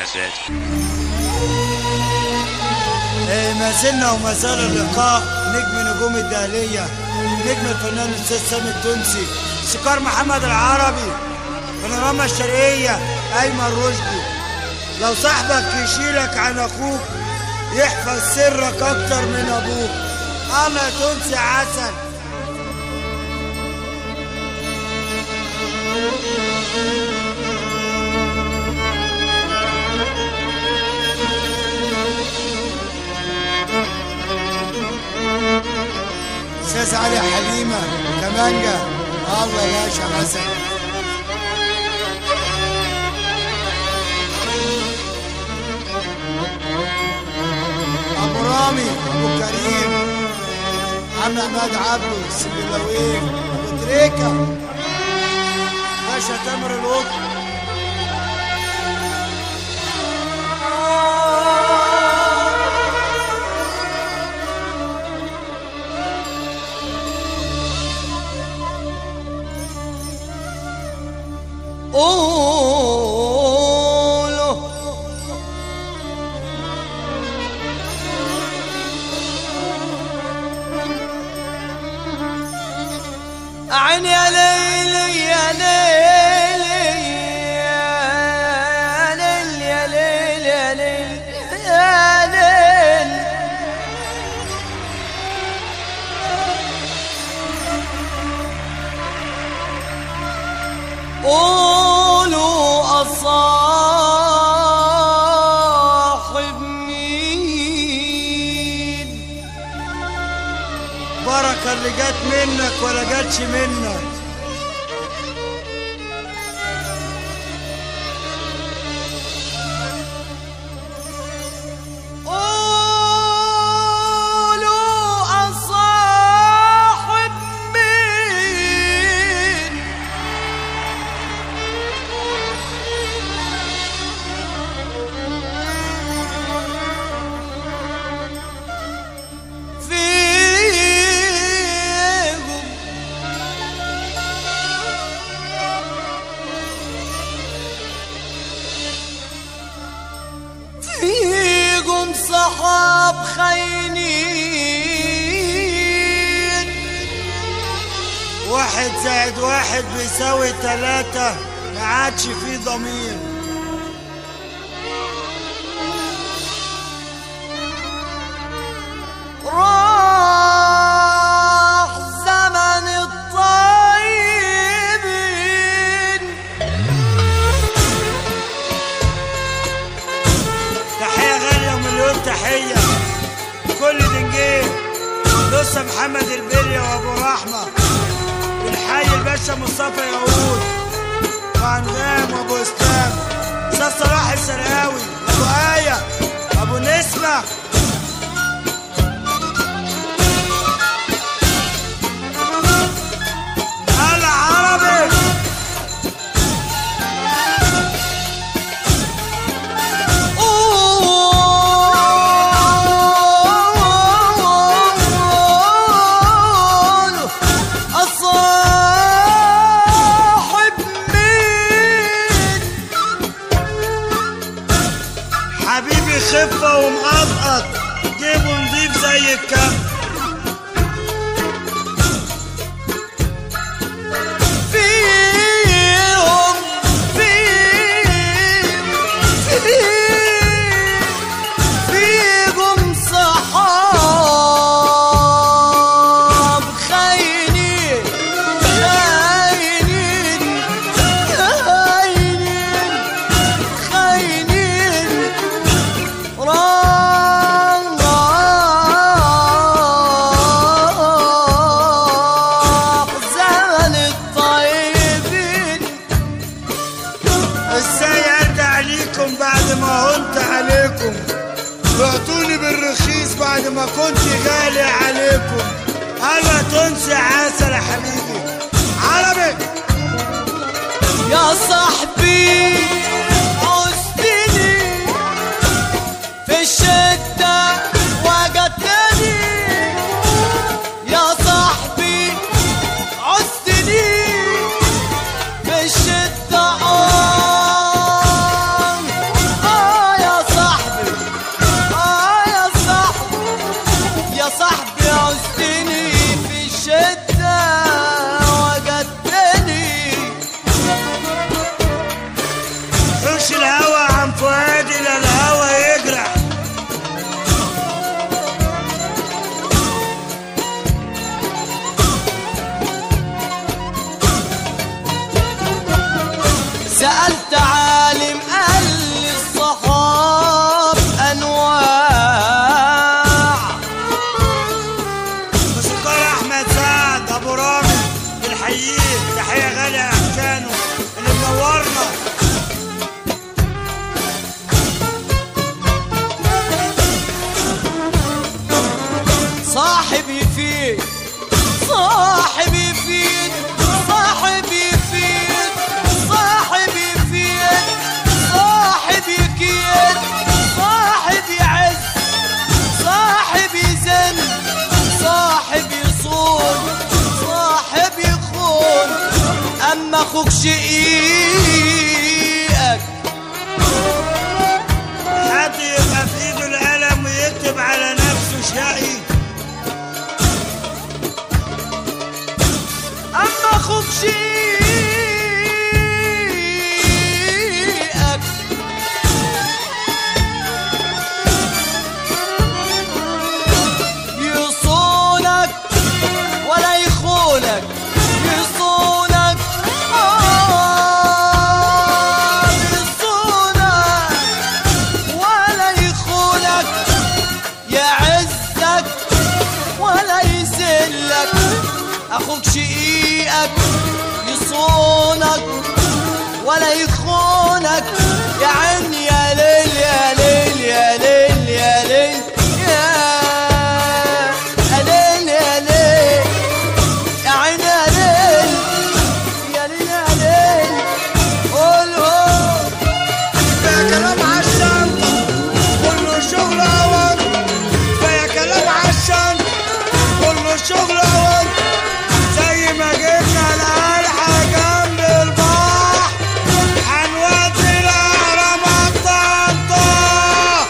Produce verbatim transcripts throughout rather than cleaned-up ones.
ساتر. إيه ما زلنا وما زال اللقاء نجم نجوم الدهلية، نجم الفنان الأستاذ سامي التونسي، سكار محمد العربي، بانوراما الشرقية أيمن رشدي. لو صاحبك يشيلك عن أخوك يحفظ سرك أكتر من أبوك. أنا يا تونسي عسل. أستاذ علي حليمة كمانجا، الله يا باشا عسل. أبو رامي، أبو كريم، عم عماد عبده، السبلاوي، أبو تريكة، باشا تامر القطب. قولوا عيني يا ليلي يا ليلي يا ليل يا ليل يا ليل يا ليل. قولوا أصاحب مين؟ بركة اللي جات منك ولا جاتش منك. فيكم صحاب خاينين، واحد زائد واحد بيساوي تلاتة، ما عادش فيه ضمير. راح زمن الطيبين. تحية غالية ومليون تحية كل دنجيل، لسه محمد البلية وابو رحمة، والحي الباشا مصطفى يهود، وعنغام وابو اسلام، استاذ صلاح السراوي، ابو آية، ابو نسمة. حبيبي خفة ومقطقط، جيبه نضيف زي الكف. فيهم فيهم فيهم صحاب خاينين خاينين خاينين خاينين. راح زمن الطيبين. ازاي ارجع ليكم بعد ما هنت عليكم؟ بعتوني بالرخيص بعد ما كنت غالي عليكم. انا تونسي عسل يا حبيبي عربي. يا صاحبي عزتني في الشدة وجدتني، يا صاحبي عزتني في الشدة. آه آه اخوك شقيقك يصونك ولا يخونك يا عيني يا ليل يا ليل يا ليل يا ليل يا ليل يا ليل يا عيني يا ليل يا ليل يا ليل. قول هو كفاية كلام عالشنطة كله شغل أول، كفاية كلام عالشنطة كله شغل أول. زي ما جبنا القلعة جنب البحر هنودي الأهرامات طنطا.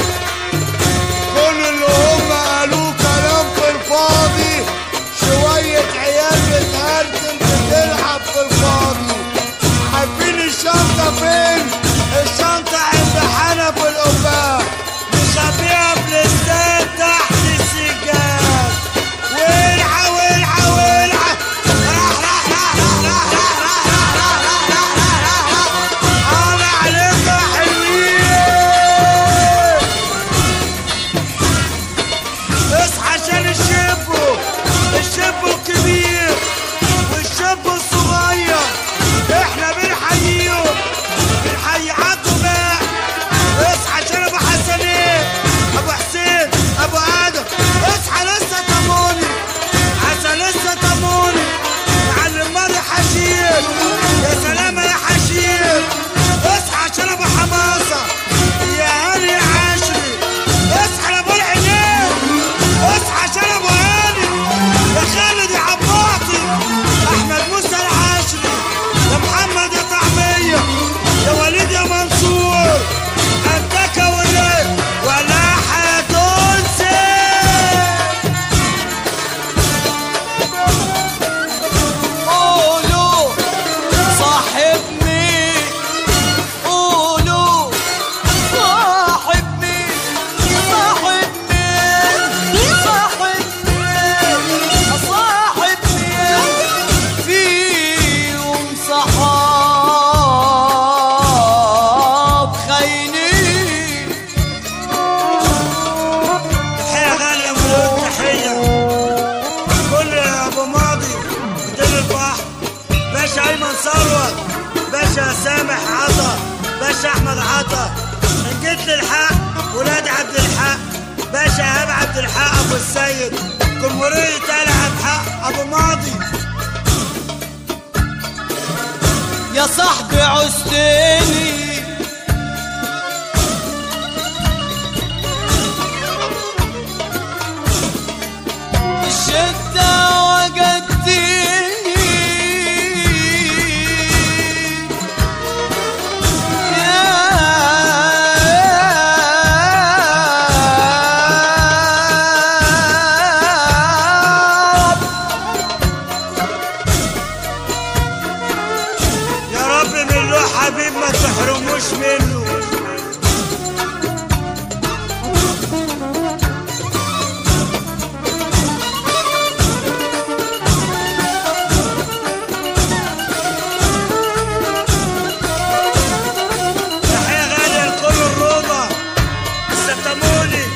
كل اللي هم قالوه كلام في الفاضي، شوية عيال بتهرتل بتلعب في الفاضي. عارفين الشنطة فين؟ الشنطة عند حنف القباب، مخبيها في الاستاد تحت السجاد. والعى والعى والعى راح راح راح راح راح راح راح راح راح راح راح راح أنا عليك يا حلوين. اصحى عشان الشبو الشبو الكبير والشبو الصغير احنا بنحييهم بنحيي عبده بقى. اصحى عشان ابو حسنين ابو حسين ابو ادم. اصحى لسه طموني عسى لسه طموني معلم مالي حشيش يا سلامة يا حشيش. اصحى عشان ابو حماصة يا هاني يا عاشري. اصحى لابو العينين اصحى عشان ابو هاني يا خالد يا عباطي. احمد موسى العاشري يا محمد يا طعمية يا وليد يا منصور انتك وليه ولا حتنسي. قولوا صاحب مين قولوا صاحب مين صاحب مين صاحب مين صاحب مين فيهم صحاب خاينين. تحية غالية مليون تحية كل ابو ماضي بدل البحر باشا ايمن ثروت باشا سامح عطا باشا احمد عطا. ان جيت للحق ولاد عبد الحق باشا ايهاب عبد الحق ابو السيد جمهورية آل عبد الحق ابو ماضي. يا صاحبي عزتني الشدة وجدتني يا رب من له حبيب ما تحرموش منه. تحية غالية لكل الروضة الستاموني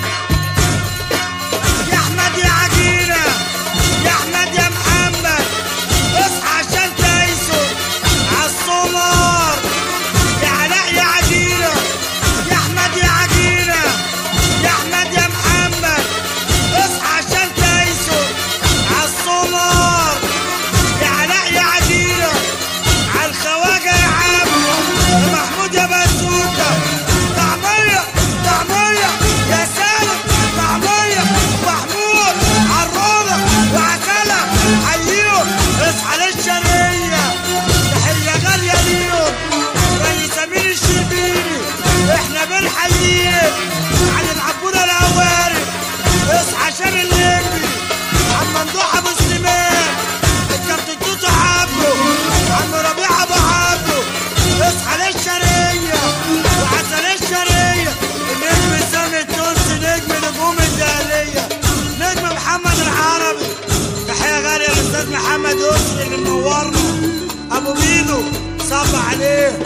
يا احمد يا عجينة يا احمد يا محمد. اصحى عشان تايسو عالسمر يا علاء يا عجينة يا احمد يا عجينة يا احمد يا محمد. اصحى عشان تايسو عالسمر يا علاء يا عجينة عالخواجة يا عم يا محمود يا بازوكا. طعمية طعمية يا سالم طعمية محمود عالروضة وعسلة حييهم. اصحى للشرقية تحية غالية ليهم رئيس امين الشربيني احنا بنحييك علي العبودة الاواري. اصحى عشان الليمبي عم ممدوح ابو سليمان الكابتن توتو عبده عم ربيع ابو عبده. اصحى للشرقية وعسل الشرقية النجم سامي التونسي نجم نجوم الدهلية نجم محمد العربي. تحية غالية للاستاذ محمد يسري اللي منورنا ابو ميدو صب عليه.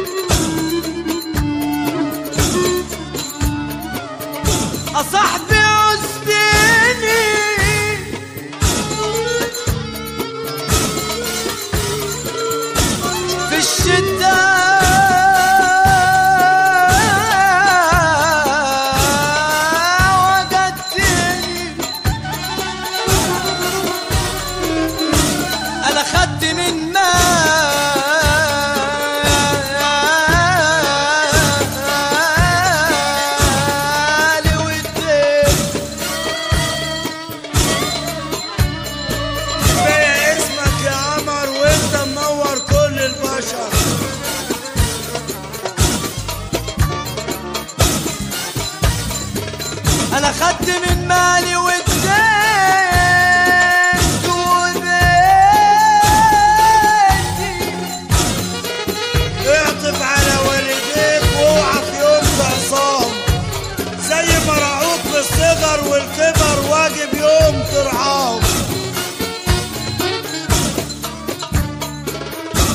صاحبي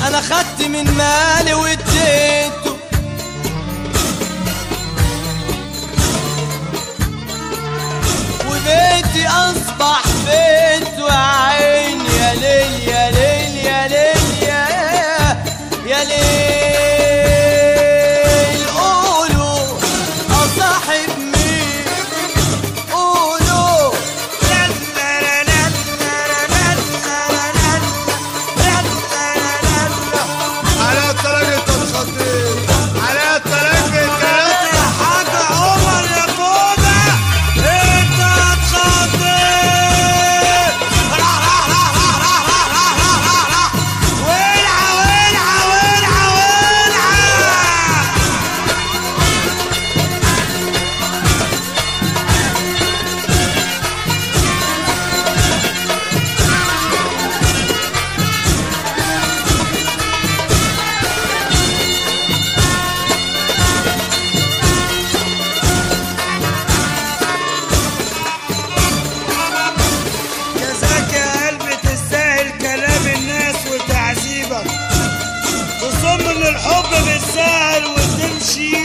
انا خدت من مالي واديته، وبيتي اصبح بيت وعين. يا ليل يا ليل يا ليل يا يا ليل. قولوا اصاحب مين؟ قولوا على الطلاق انت اتخضيت، على الطلاق انت يا حاج عمر يا فوده انت اتخضيت. راح راح راح راح راح راح راح راح راح ولعه ولعه ولعه ولعه. جزاك يا قلبي تستاهل كلام الناس وتعذيبك، تصم ان الحب بالسهل وتمشي